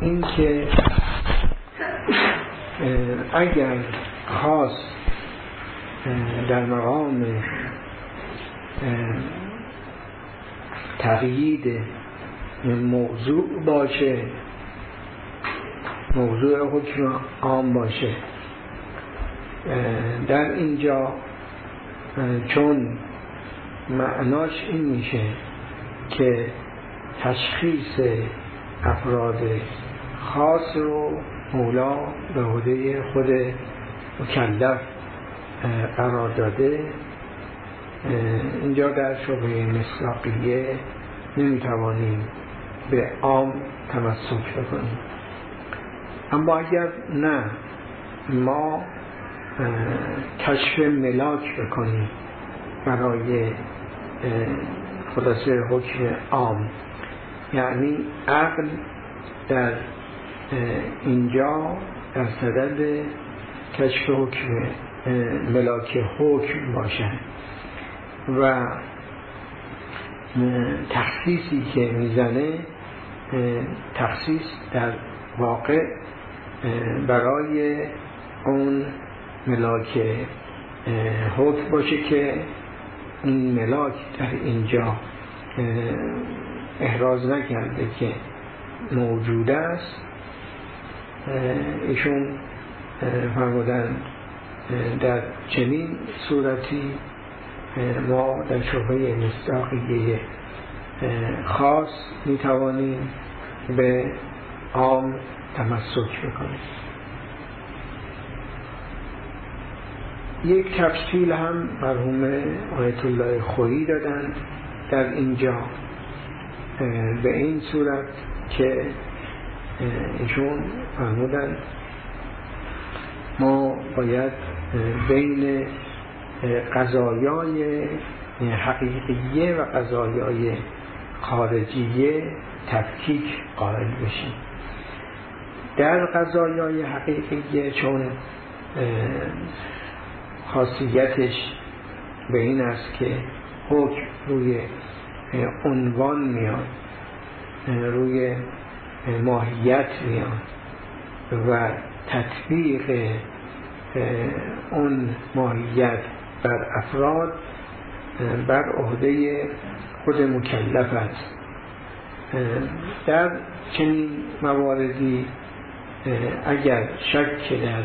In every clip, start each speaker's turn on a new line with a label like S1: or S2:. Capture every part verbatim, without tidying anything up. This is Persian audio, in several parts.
S1: این که اگر خاص در مقام تقیید موضوع باشه، موضوع حکم عام باشه، در اینجا چون معناش این میشه که تشخیص افراد خاص رو مولا به عهده خود مکلف قرار داده، اینجا در شبهه مصداقیه نمیتوانیم به عام تمسک بکنیم. اما اگر نه ما کشف ملاک بکنیم برای خلاصه حکم عام، یعنی عقل در اینجا در صدد کشف حکم ملاک حکم باشد و تخصیصی که میزنه تخصیص در واقع برای اون ملاک حکم باشه که این ملاک در اینجا احراز نکرده که موجود است. ایشون فرمودن در چنین صورتی ما در شبهه مصداقیه خاص میتوانیم به عام تمسک بکنیم. یک تفصیل هم مرحوم آیت الله خویی دادند در اینجا به این صورت که ایشون فرمودند ما باید بین قضایای حقیقیه و قضایای خارجیه تفکیک قائل بشیم. در قضایای حقیقیه چون خاصیتش به این است که حکم روی عنوان میاد، روی ماهیت میاد و تطبیق اون ماهیت بر افراد بر عهده خود مکلف است. در چنین مواردی اگر شک در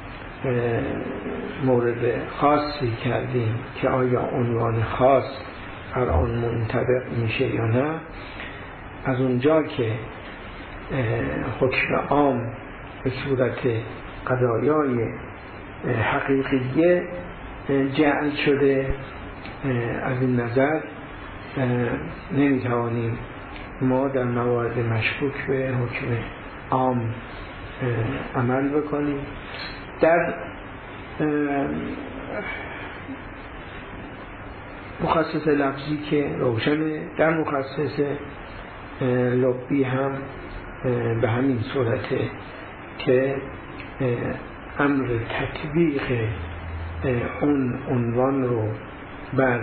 S1: مورد خاصی کردیم که آیا عنوان خاص بر آن منطبق میشه یا نه، از اونجا که حکم عام به صورت قضایای حقیقیه جعل شده، از این نظر نمیتوانیم ما در موارد مشکوک به حکم عام عمل بکنیم. در مخصص لفظی که روشنه، در مخصص لبی هم به همین صورته که امر تطبیق اون عنوان رو بر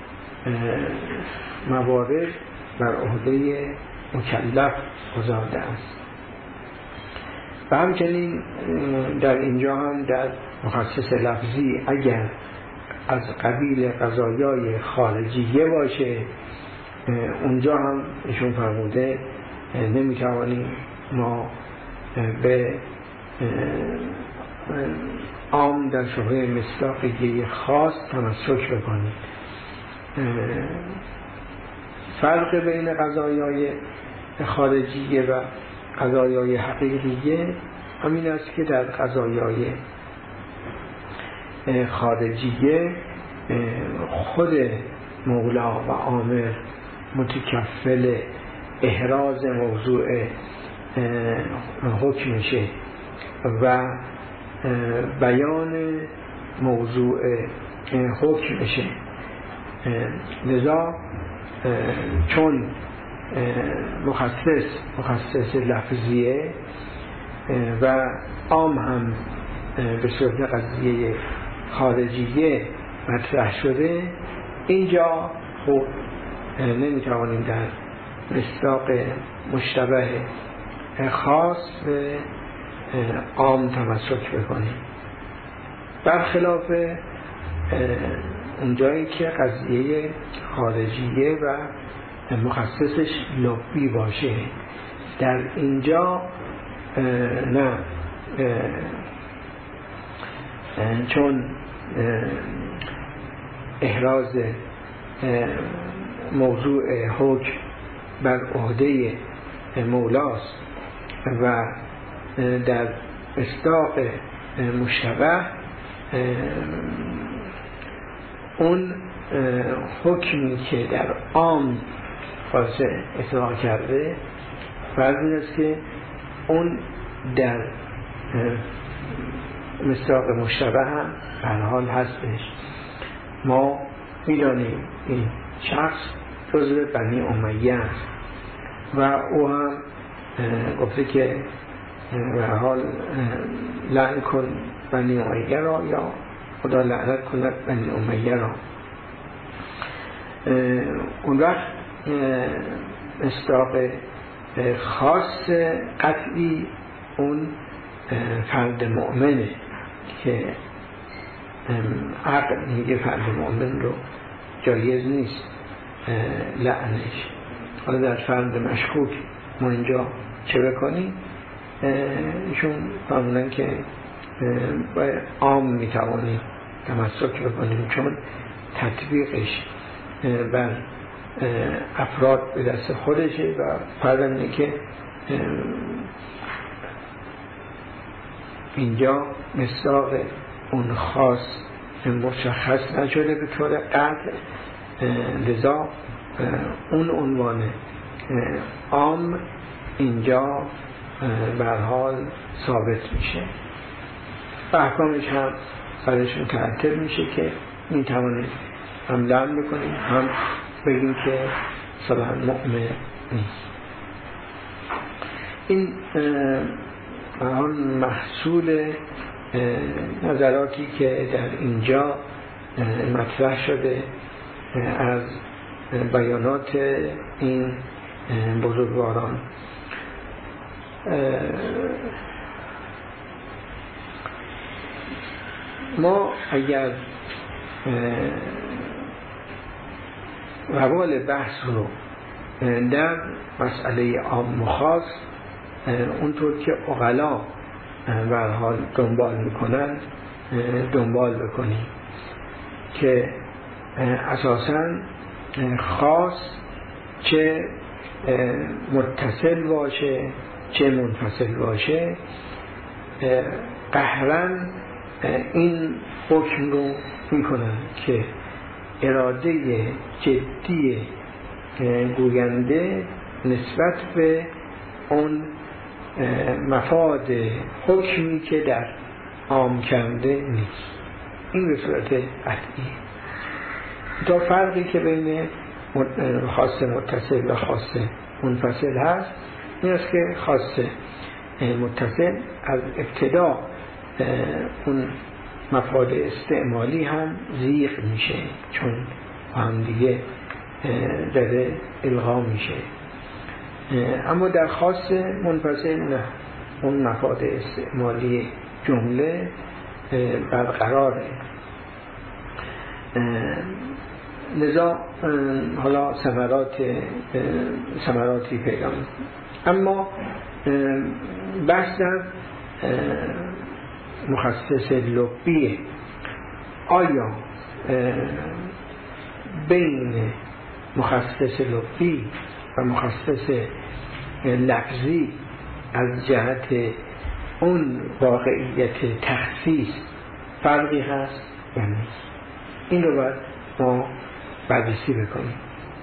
S1: موارد بر عهده مکلف گذارده است. و همچنین در اینجا هم در مخصص لفظی اگر از قبیل قضایای خارجیه باشه، اونجا هم ایشون فرموده نمیتوانیم ما به عام در شبهه مصداقیه خاص تمسک بکنیم. فرق بین قضایای خارجیه و قضایای حقیقیه همین است که در قضایای خارجیه خود مولا و آمر متکفل احراز موضوع حکمشه و بیان موضوع حکمشه. لذا چون مخصص مخصص لفظیه و عام هم به صورت قضیه خارجیه مطرح شده، اینجا خب نمیتوانیم در مصداق مشتبه خاص به عام تمسک بکنیم، برخلاف اونجایی که قضیه خارجیه و مخصصش لبی باشه. در اینجا نه، چون احراز موضوع حکم بر عهده مولاست و در مصداق مشتبه اون حکمی که در عام خاصه اتفاق کرده فرض این است که اون در مصداق مشتبه هم به هر حال هستش. ما میدانیم این شخص جزو بنی امیه است و او هم گفته که به هر حال لعن کن بنی امیه را یا خدا لعنت کند بنی امیه را. اون وقت مصداق خاص قطعی اون فرد مؤمنه که عقل میگه فرد مؤمن رو جایز نیست لعنش. حالا در فرد مشکوک ما اینجا چه بکنیم؟ ایشون فرمودن که باید عام میتوانیم تمسک بکنیم چون تطبیقش بر افراد به دست خودشه و فرض اینه که اینجا مصداق اون خاص مشخص نشده به طور قطع، لذا اون عنوان عام اینجا به هر حال ثابت میشه و احکامش هم برش مترتب میشه که میتوانید هم لعن بکنیم هم بگیم که صلاح مؤمن نیست. این به حال محصول نظراتی که در اینجا مطرح شده از بیانات این بزرگواران. ما اگر روال بحث رو در مسئله عام و خاص اونطور که عقلا به هر حال دنبال میکنن دنبال بکنیم که اساساً خاص چه متصل باشه چه منفصل باشه قهرن این حکم رو میکنن که اراده جدی گوینده نسبت به اون مفاد حکمی که در عام کرده نیست. این به صورت قطعی. تا فرقی که بین خاص متصل و خاص منفصل هست این است که خاص متصل از ابتدا اون مفاد استعمالی هم زیغ میشه چون هم دیگه داره الغا میشه، اما در خاص منفصل نه، اون مفاد استعمالی جمله برقراره. لذا حالا ثمرات ثمراتی پیدا می‌کنه. اما بحث در مخصص لبیه. آیا بین مخصص لبی و مخصص لفظی از جهت اون واقعیت تخصیص فرقی هست یا نیست؟ این رو باید ما بررسی بکنیم.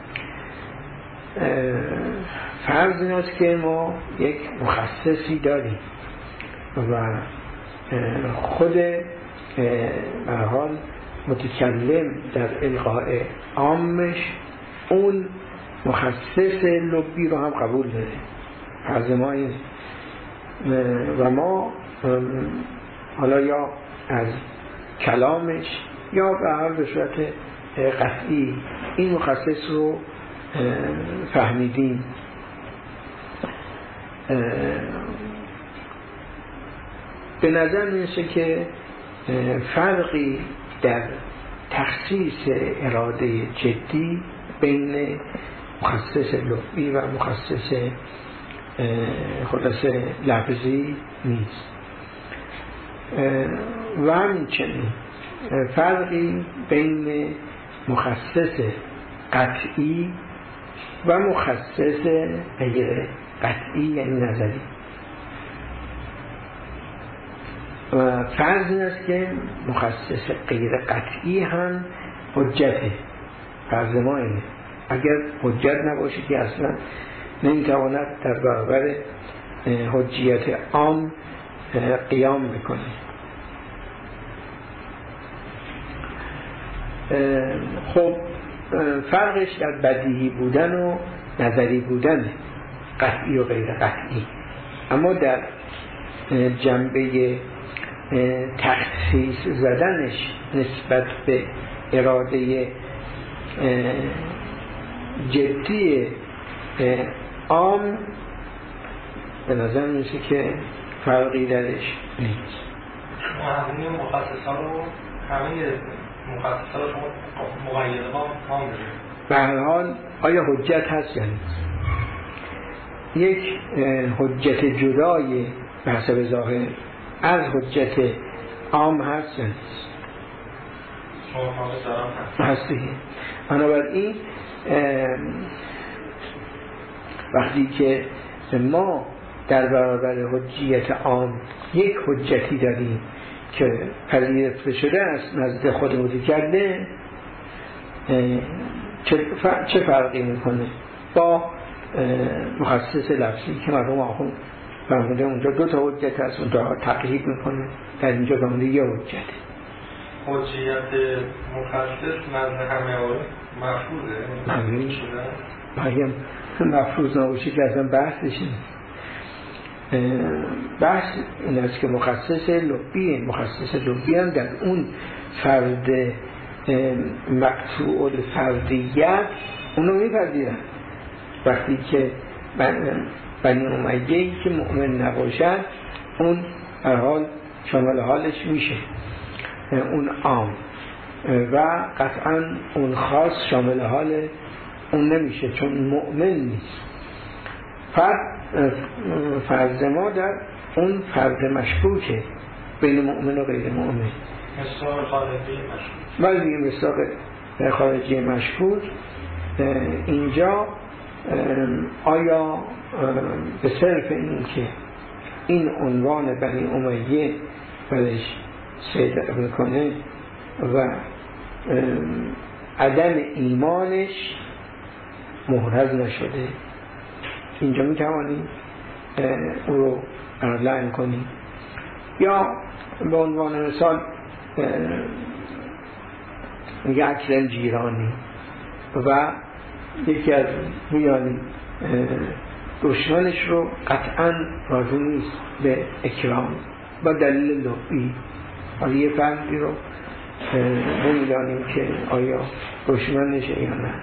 S1: فرض این است که ما یک مخصصی داریم و خود به هر حال متکلم در القاء عامش اون مخصص لبی رو هم قبول داره. فرض ما این و ما حالا یا از کلامش یا به هر به صورت قطعی این مخصص رو فهمیدیم. به نظر میرسه که فرقی در تخصیص اراده جدی بین مخصص لغوی و مخصص خلاصه لفظی نیست و همچنین فرقی بین مخصص قطعی و مخصص غیر قطعی یعنی نظری. و فرض این است که مخصص غیر قطعی هم حجته. فرض ما اینه اگر حجت نباشه که اصلا نمیتواند در برابر حجیت عام قیام بکنه. خب فرقش در بدیهی بودن و نظری بودن، قطعی و غیر قطعی. اما در جنبه تخصیص زدنش نسبت به اراده جدی عام به نظر میشه که فرقی درش نیست.
S2: همه مخصصا رو همه مخصصا رو شما مقیده با ما میدونید.
S1: به هر حال آیا حجت هست یا نیست؟ یک حجت جدای به حسب ظاهر از حجت عام هست یا نیست؟ هستی. بنابراین وقتی که ما در برابر حجیت عام یک حجتی داریم که پذیرفته شده است نزد خود کرده، چه فرقی میکنه با مخصص لفظی که مرحوم آخوند فرموده اونجا دو تا حجت هست، اونجا تقیید میکنه، در اینجا فرموده یه حجت.
S2: حجیت مخصص نزد همه آره مفروضه؟
S1: باید مفروض نباشه که اصلا بحثش نیست. بحث این است که مخصص لغوی مخصص لغوی هم در اون فرد مقطوع الفردیت اونو میپذیرن. وقتی که بنی امیه‌ای که مؤمن نباشد اون هر حال شامل حالش میشه اون عام، و قطعا اون خاص شامل حال اون نمیشه چون مؤمن نیست. فرد فرض ما در اون فرد مشکوکه بین مؤمن و غیر مؤمن.
S2: مصداق خارجی مشکوک.
S1: ولی مصداق خارجی مشکوک اینجا آیا به صرف این که این عنوان بنی امیه برش صدق میکنه و عدم ایمانش محرز نشده، اینجا میتوانیم او رو لعن کنیم؟ یا به عنوان مثال میگه اکرم جیرانی و یکی از میانی دشمنش رو قطعا راضی نیست به اکرام با دلیل لغوی. حالا یه فردی رو نمیدانیم که آیا دشمنشه یا نه.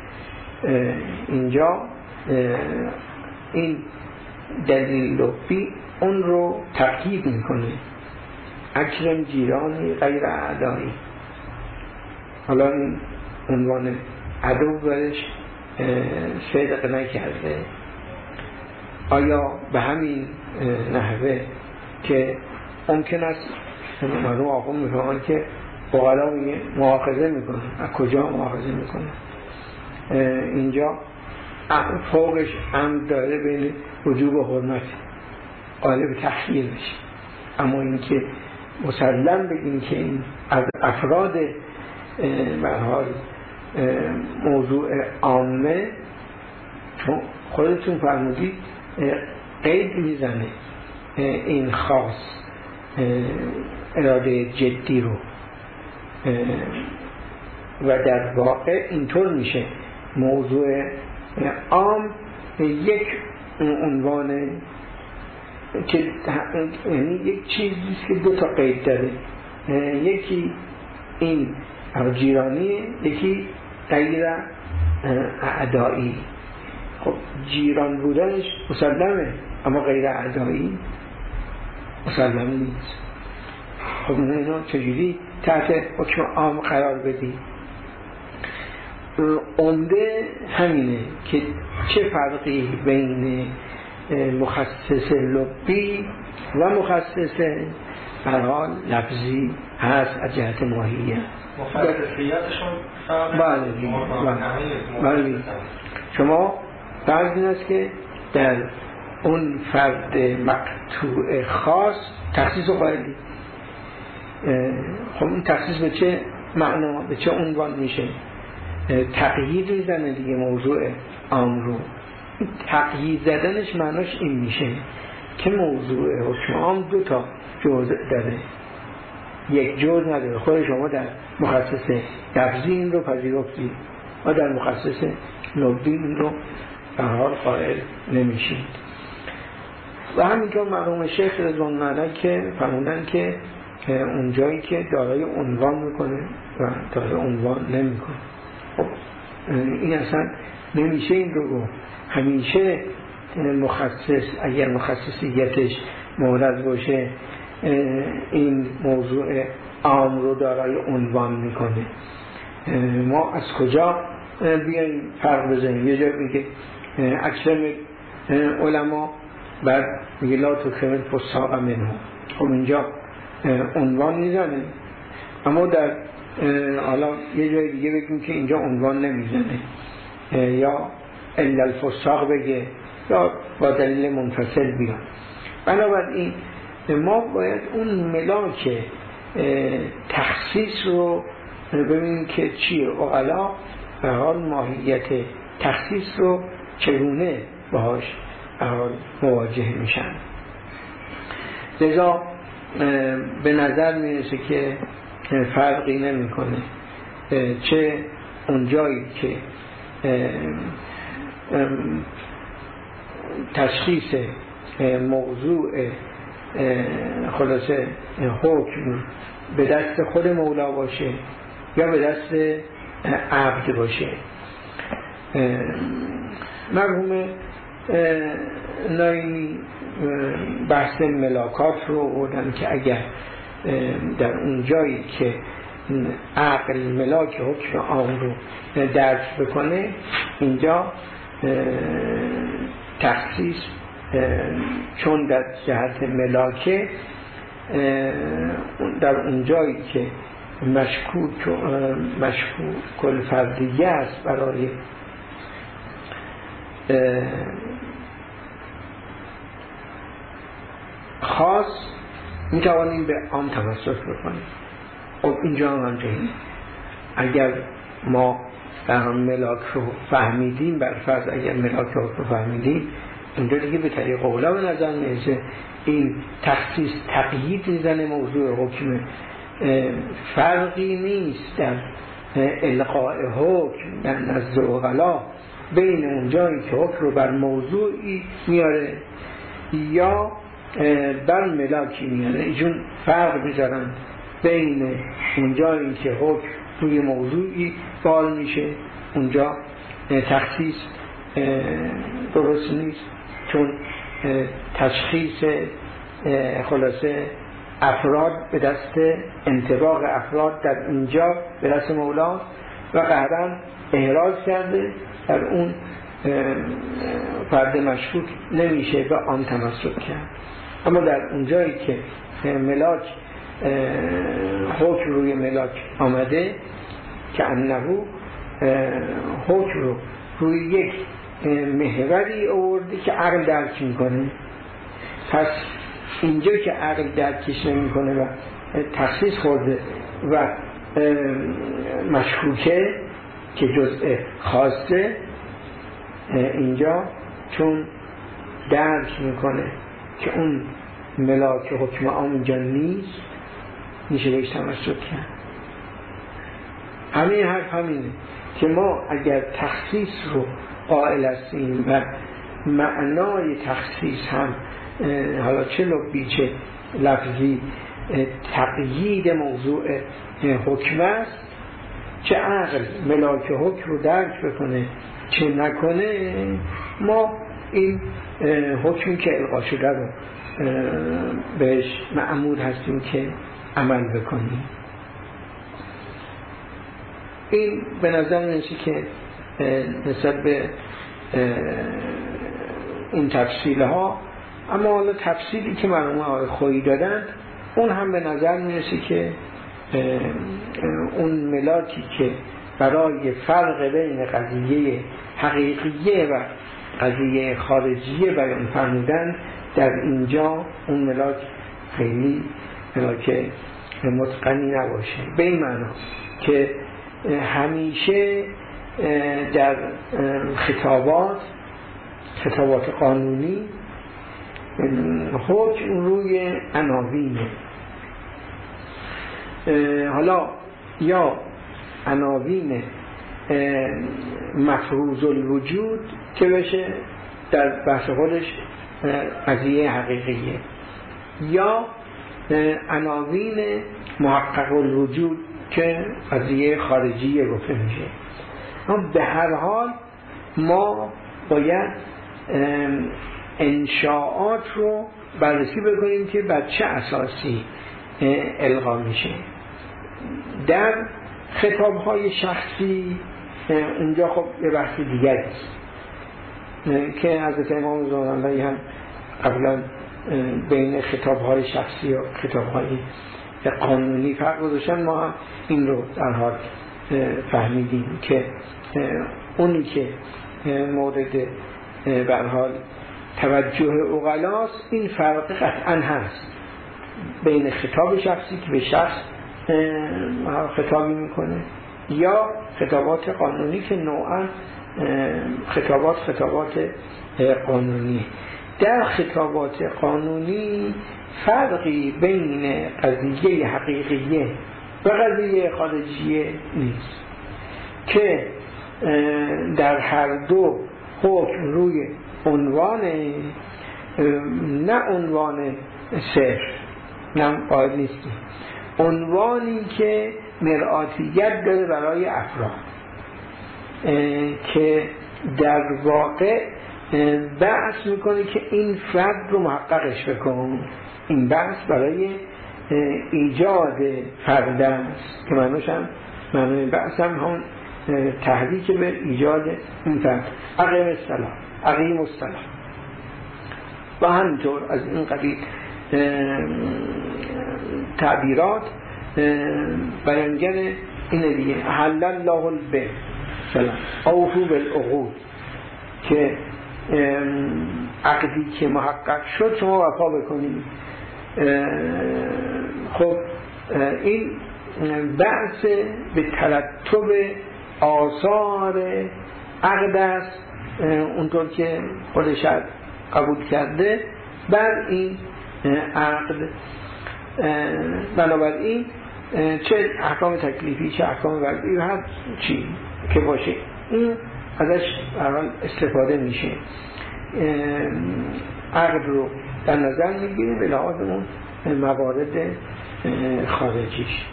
S1: اینجا این دلیل لغوی اون رو تقیید میکنه، اکرم جیرانی غیر اعدایی. حالا این عنوان عدو برش صدق نکرده. آیا به همین نحوه که ممکن است مرحوم آقا میفهمن که بقلا مؤاخذه میکنه، از کجا مؤاخذه میکنه؟ اینجا فوقش عمد داره بین وجوب و حرمت قالب تخییر بشه. اما اینکه مسلم بگیم که این از افراد به حال موضوع عامه، چون خودتون فرمودید قید میزنه این خاص اراده جدی رو و در واقع اینطور میشه موضوع عام یک عنوان که یعنی یک چیزیست که دو تا قید داره، یکی این جیرانی، یکی غیر اعدایی. خب جیران بودنش مسلمه، اما غیر اعدایی مسلم نیست. خب اینا چجوری تحت حکم عام قرار بدی؟ عمده همینه که چه فرقی بین مخصص لبی و مخصص حال لفظی هست از جهت ماهیه.
S2: مخصصیتشون فرق
S1: بله بله. شما فرق این است که در اون فرد مقطوع خاص تخصیص قائلی. خب اون تخصیص به چه معنا، به چه عنوان میشه؟ تقیید میزنه دیگه موضوع عام رو. تقیید زدنش معناش این میشه که موضوع حکم عام دو تا جزء داره، یک جزء نداره. خود شما در مخصص لفظی این رو پذیرفتی و در مخصص لفظی این رو به حال قائل نمیشید. و همینطور مرحوم شیخ رضوان الله که فرمودن که اون جایی که دارای عنوان میکنه و دارای عنوان نمیکنه، خب این اصلا نمیشه این رو گفت. همیشه مخصص اگر مخصصیتش مورد باشه این موضوع عام رو دارای عنوان میکنه. ما از کجا بیایم فرق بزنیم؟ یه جا میگه اکثر علما بعد میگه لا تکرم فساق منه، خب اینجا عنوان میزنه، اما در حالا یه جای دیگه بگیم که اینجا عنوان نمیزنه، یا الا الفساق بگه یا با دلیل منفصل بیان. بنابراین ما باید اون ملاک تخصیص رو ببینیم که چیه. اقلا به حال ماهیت تخصیص رو چگونه باهاش مواجه میشن. لذا به نظر میرسه که فرقی نمی کنه چه اون جایی که تشخیص موضوع خلاصه حکم به دست خود مولا باشه یا به دست عبد باشه. مرحوم نایمی بحث ملاکات رو بودن که اگر در اون جایی که عقل ملاک حکم عام رو درک بکنه، اینجا تخصیص چون در جهت ملاکه در اون جایی که مشکوک مشکوک الفردیه است برای خاص میتوانیم به عام توسط بکنیم. خب اینجا هم همچنین اگر ما در ملاک رو فهمیدیم، بر فرض اگر ملاک رو فهمیدیم، اینجا دیگه به طریق اولا به نظر میرسه این تخصیص تقیید میزنه موضوع حکم. فرقی نیست در القاء حکم در نزد اولا بین اون جایی که حکم رو بر موضوعی میاره یا بر ملاکی میاره. ایشون فرق میذارن بین اون جایی که حکم روی موضوعی بال میشه، اونجا تخصیص درست نیست، چون تشخیص خلاصه افراد به دست انطباق افراد در اینجا به دست مولا و قهرن احراز کرده، در اون فرد مشکوک نمیشه به آن تمسک کرد. اما در اونجایی که ملاک حکم روی ملاک آمده که انهو حکم رو روی یک محوری آورده که عقل درک میکنه، پس اینجا که عقل درکش نمیکنه و تخصیص خورده و مشکوکه که جزء خاصه، اینجا چون درک میکنه که اون ملاک حکم عام اینجا نیست، میشه بهش تمسک کرد. همین حرف همینه که ما اگر تخصیص رو قائل هستیم و معنای تخصیص هم حالا چه لفظی چه لفظی تقیید موضوع حکم است، چه عقل ملاک حکم رو درک بکنه چه نکنه، ما این حکمی که القا شده رو بهش مأمور هستیم که عمل بکنیم. این به نظر میرسه که نسبت به این تفصیل ها، اما حالا تفصیلی که مرحوم آقای خویی دادن اون هم به نظر میرسه که اون ملاکی که برای فرق بین قضیه حقیقیه و قضیه خارجیه بیان فرمودن در اینجا اون ملاک خیلی ملاک متقنی نباشه، به این معنا که همیشه در خطابات خطابات قانونی حکم روی عناوینه، حالا یا عناوین مفروض الوجود که بشه در بحث خودش قضیه حقیقیه، یا عناوین محقق الوجود که قضیه خارجیه گفته میشه. اما به هر حال ما باید انشاءات رو بررسی بکنیم که بر چه اساسی القا میشه. در خطاب‌های شخصی اونجا خب یه بحث دیگری است که حضرت امام زمان هم قبلا بین خطاب‌های شخصی و خطاب‌های قانونی فرق گذاشتن. ما هم این رو در حال فهمیدیم که اونی که مورد به هر حال توجه عقلاست این فرق قطعا هست بین خطاب شخصی که به شخص خطابی میکنه یا خطابات قانونی که نوعا خطابات خطابات قانونی. در خطابات قانونی فرقی بین قضیه حقیقیه و قضیه خارجیه نیست که در هر دو حکم روی عنوان نه عنوان صرف نه قائل نیستیم، عنوانی که مرآتیت داره برای افراد که در واقع بحث میکنه که این فرد رو محققش بکن. این بحث برای ایجاد فرد است که معنیش هم معنی بحث هم هم تحریک به ایجاد این فرد. اقیم الصلاة، اقیم الصلاة و همینطور از این قبیل تعبیرات بیانگر اینه دیگه. احل الله البیع سلام اوفوا بالعقود که عقدی که محقق شد شما وفا بکنید. خب این بحث به ترتب آثار عقد است اونطور که خود شرع قبول کرده بر این عقد. بنابراین چه احکام تکلیفی چه احکام وضعی هر چی که باشه این ازش برحال استفاده میشه. عقد رو در نظر میگیریم به لحاظ اون موارد خارجیش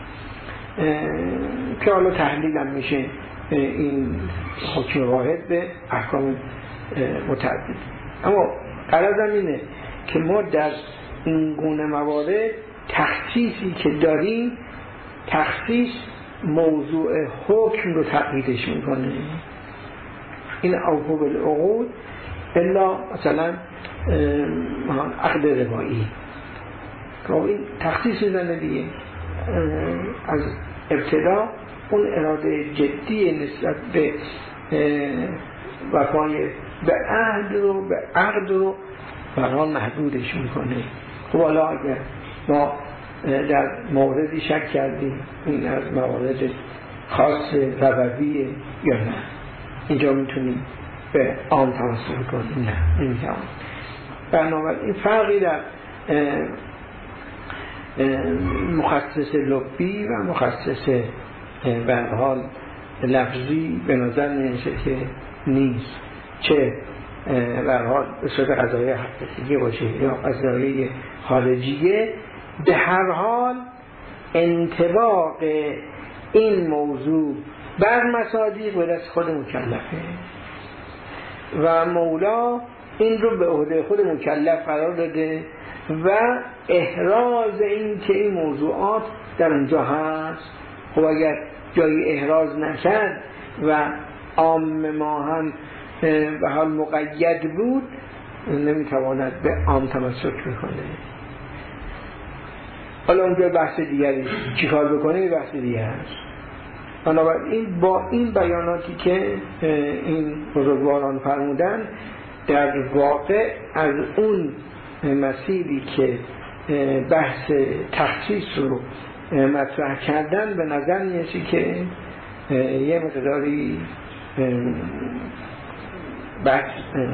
S1: که حالا تحلیل هم میشه این حکم واحد به احکام متعدد. اما غرضم اینه که ما در این گونه موارد تخصیصی که داریم تخصیص موضوع حکم رو تقییدش میکنه. این اوفوا بالعقود الا مثلا عقد روایی که این تخصیص میزنه دیگه. از ابتدا اون اراده جدی نسبت به وفای به عهد رو به عقد رو برای محدودش میکنه. خب حالا اگر ما در موردی شک کردیم این از موارد خاص ربویه یا نه اینجا میتونیم به عام تمثل کنیم؟ نه نمیتونیم. بنابراین فرقی در مخصص لبی و مخصص به هر حال لفظی به نظر میرسه که نیست، چه به هر حال به صورت قضایه حقیقیه باشه یا قضایه خارجیه. به هر حال انطباق این موضوع بر مصادیق به دست خود مکلفه. و مولا این رو به عهده خود مکلف قرار داده و احراز این که این موضوعات در اونجا هست. خب اگر جایی احراز نکرد و عام ما هم به حال مقید بود نمیتواند به عام تمسک میکنه. حالا اونجا بحث دیگری چی کار بکنه بحث دیگه هست. بنابراین با این بیاناتی که این بزرگواران فرمودن در واقع از اون مسیری که بحث تخصیص رو مطرح کردن به نظر میاد که یه مقداری بحث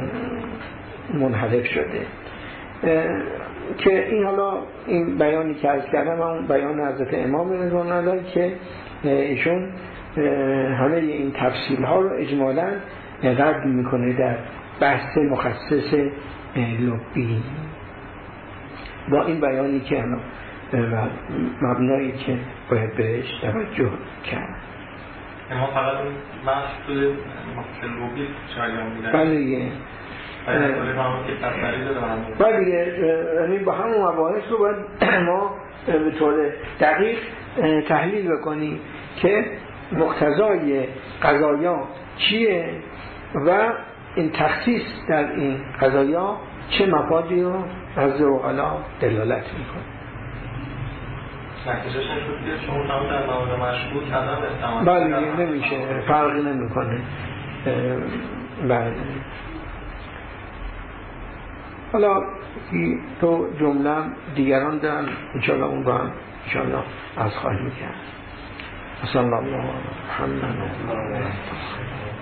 S1: منحرف شده که این حالا این بیانی که عرض کردم اون بیان حضرت امام رضوان الله که ایشون همه این تفصیل ها رو اجمالاً رد میکنه در بحث مخصص لبی با این بیانی که مبنایی که باید بهش توجه کرد.
S2: اما فقط اون بحث توی مخصص لبی چرایان میدن
S1: بله بله یعنی با همون مباحث رو باید ما به طور دقیق تحلیل بکنیم که مقتضای قضایا چیه و این تخصیص در این قضایا چه مفادی رو از اوغلا دلالت میکنه.
S2: نتیجهش این شد که شما هم در موارد مشکوک هم استعمال
S1: بله نمیشه فرقی نمیکنه. بله حالا تو جمله دیگران دارن انشاءالله اون رو هم انشاءالله از خواهی میکرد. صلی الله علیه و محمد